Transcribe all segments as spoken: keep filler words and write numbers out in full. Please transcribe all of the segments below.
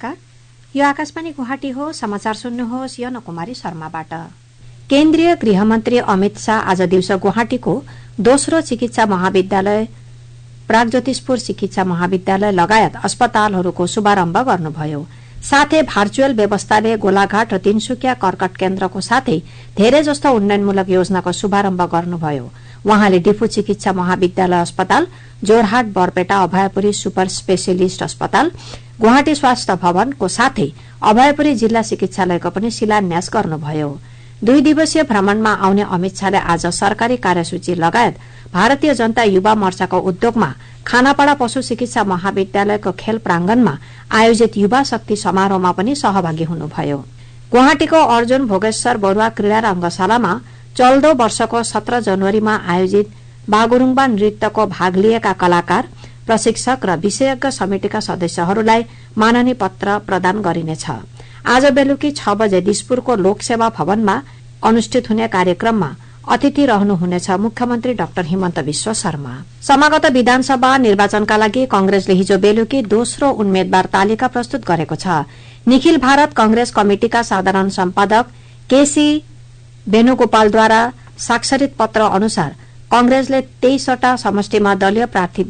नमस्कार, यो आकाशवाणी गुवाहाटी हो। समाचार सुन्नुहोस् यन कुमारी शर्माबाट। केन्द्रीय गृहमन्त्री अमित शाह आज दिउँसो गुवाहाटीको दोस्रो चिकित्सा महाविद्यालय, प्रागज्योतिषपुर चिकित्सा महाविद्यालय लगायत अस्पतालहरूको शुभारम्भ गर्नुभयो। साथै भर्चुअल व्यवस्थाले गोलाघाट र तिनसुकिया कर्कट केन्द्रको साथै धेरै जस्तो उन्नयनमूलक योजनाको शुभारम्भ गर्नुभयो। वहाँले डिफु चिकित्सा महाविद्यालय अस्पताल, जोरहाट बरपेटा अभयपुरी सुपर स्पेशलिस्ट अस्पताल, गुवाहाटी स्वास्थ्य भवनको साथै अभयपुरी जिल्ला चिकित्सालयको पनि शिलान्यास गर्नुभयो। दुई दिवसीय भ्रमणमा आउने अमित शाहले आज सरकारी कार्यसूची लगायत भारतीय जनता युवा मोर्चाको उद्योगमा खानापाडा पशु चिकित्सा महाविद्यालयको खेल प्रांगणमा आयोजित युवा शक्ति समारोहमा पनि सहभागी हुनुभयो। गुवाहाटीको अर्जुन भोगेश्वर बरुवा क्रीड़ा रंगशालामा चल्दो वर्षको सत्र जनवरीमा आयोजित बागुरुङबा नृत्यको भाग लिएका कलाकार, प्रशिक्षक र विशेषज्ञ समितिका सदस्यहरूलाई माननीय पत्र प्रदान गरिनेछ। आज बेलुकी छ बजे दिसपुरको लोकसेवा भवनमा अनुष्ठित हुने कार्यक्रममा अतिथि रहनुहुनेछ मुख्यमन्त्री डाक्टर हिमन्त विश्व शर्मा। समागत विधानसभा निर्वाचनका लागि कंग्रेसले हिजो बेलुकी दोस्रो उम्मेद्वार तालिका प्रस्तुत गरेको छ। निखिल भारत कंग्रेस कमिटिका साधारण सम्पादक केसी वेणुगोपालद्वारा स्वाक्षरित पत्र अनुसार कंग्रेसले तेइसवटा समष्टिमा दलीय प्रार्थी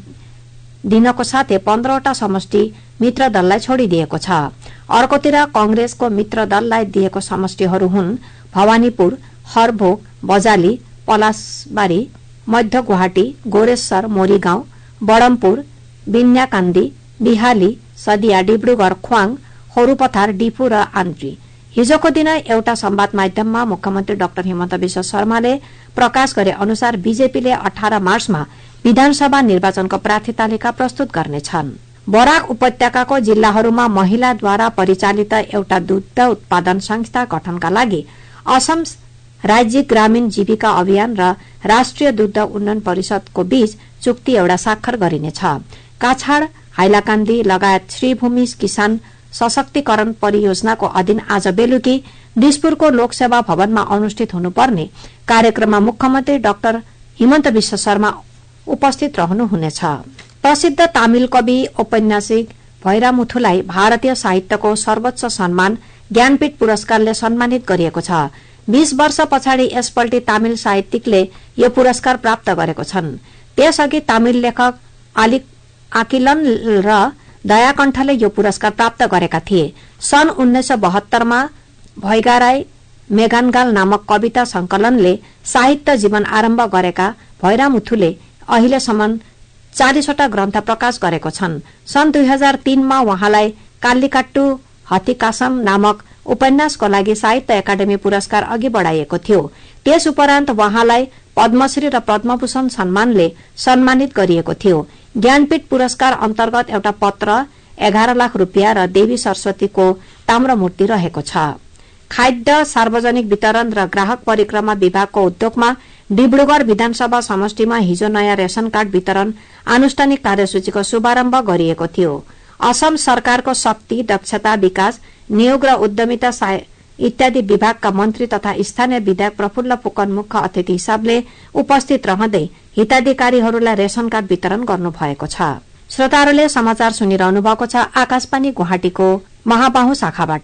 दिनको साथै पन्ध्रवटा समष्टि मित्र दललाई छोडिदिएको छ। अर्कोतिर कंग्रेसको मित्र दललाई दिएको समष्टिहरू हुन् भवानीपुर, हरभोग, बजाली, पलासबारी, मध्य गुवाहाटी, गोरेश्वर, मोरीगाउँ, बडमपुर, बिन्याकान्दी, बिहाली, सदिया, डिब्रुगढ़, ख्वाङ, होरूपथार, डिफु र आन्द्री। हिजोको दिन एउटा संवाद माध्यममा मुख्यमन्त्री डाक्टर हिमन्त विश्व शर्माले प्रकाश गरे अनुसार बीजेपीले अठारह मार्चमा विधानसभा निर्वाचनको प्रार्थी तालिका प्रस्तुत गर्नेछन्। बराक उपत्यकाको जिल्लाहरूमा महिलाद्वारा परिचालित एउटा दुग्ध उत्पादन संस्था गठनका लागि असम राज्य ग्रामीण जीविका अभियान र राष्ट्रिय दुग्ध उन्नयन परिषदको बीच चुक्ति एउटा स्वाक्षर गरिनेछ। काछाड, हाइलाकान्दी लगायत श्रीभूमि किसान सशक्तिकरण परियोजनाको अधीन आज बेलुकी दिसपुरको लोकसेवा भवनमा अनुष्ठित हुनुपर्ने कार्यक्रममा मुख्यमन्त्री डाक्टर हिमन्त विश्व शर्मा उपस्थित रहनुहुनेछ। प्रसिद्ध तामिल कवि औपन्यासिक भैरामुथुलाई भारतीय साहित्यको सर्वोच्च सम्मान ज्ञानपीठ पुरस्कारले सम्मानित गरिएको छ। बीस वर्ष पछाडि यसपल्ट तामिल साहित्यिकले यो पुरस्कार प्राप्त गरेको छन्। त्यसअघि तामिल लेखक आलिक आकिलन र दयाकण्ठले यो पुरस्कार प्राप्त गरेका थिए। सन् उन्नाइस सय बहत्तरमा भैगाराई मेघानगाल नामक कविता संकलनले साहित्य जीवन आरम्भ गरेका भैरामुथुले अहिलेसम्म चालिसवटा ग्रन्थ प्रकाश गरेको छन्। सन् दुई हजार तीनमा उहाँलाई काल्लिकाट्टु हतिकासम नामक उपन्यासको लागि साहित्य एकाडेमी पुरस्कार अघि बढाइएको थियो। त्यस उपरान्त उहाँलाई पद्मश्री र पद्मभूषण सम्मानले सम्मानित गरिएको थियो। ज्ञानपीठ पुरस्कार अन्तर्गत एउटा पत्र, एघार लाख रुपियाँ र देवी सरस्वतीको ताम्रमूर्ति रहेको छ। खाद्य, सार्वजनिक वितरण र ग्राहक परिक्रमा विभागको उद्योगमा डिब्रुगढ़ विधानसभा समष्टिमा हिजो नयाँ रेशन कार्ड वितरण आनुष्ठानिक कार्यसूचीको शुभारम्भ गरिएको थियो। असम सरकारको शक्ति, दक्षता विकास, नियोग र उद्यमिता इत्यादि विभागका मन्त्री तथा स्थानीय विधायक प्रफुल्ल फुकन मुख्य अतिथि हिसाबले उपस्थित रहँदै हिताधिकारीहरूलाई रेशन कार्ड वितरण गर्नुभएको छ। श्रोताहरूले समाचार सुनिरहनु भएको छ आकाशवाणी गुवाहाटीको महाबाहु शाखाबाट।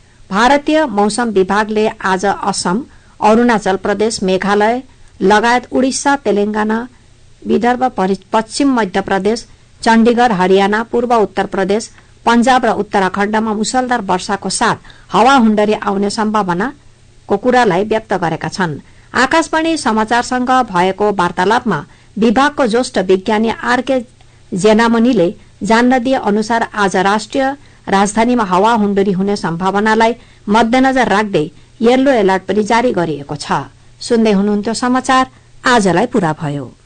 भारतीय मौसम विभागले आज असम, अरूणाचल प्रदेश, मेघालय लगायत उडिसा, तेलंगाना, विदर्भ, पश्चिम मध्य प्रदेश, चण्डीगढ़, हरियाणा, पूर्व उत्तर प्रदेश, पंजाब र उत्तराखण्डमा मुसलधार वर्षाको साथ हावाहुण्डरी आउने सम्भावनाको कुरालाई व्यक्त गरेका छन्। आकाशवाणी समाचारसँग भएको वार्तालापमा विभागको ज्येष्ठ विज्ञानी आरके जेनामनीले जान्न दिए अनुसार आज राष्ट्रिय राजधानीमा हावाहुण्डरी हुने सम्भावनालाई मध्यनजर राख्दै येल्लो एलर्ट पनि जारी गरिएको छ। सुन्दै हुनुहुन्थ्यो समाचार, आजलाई पूरा भयो।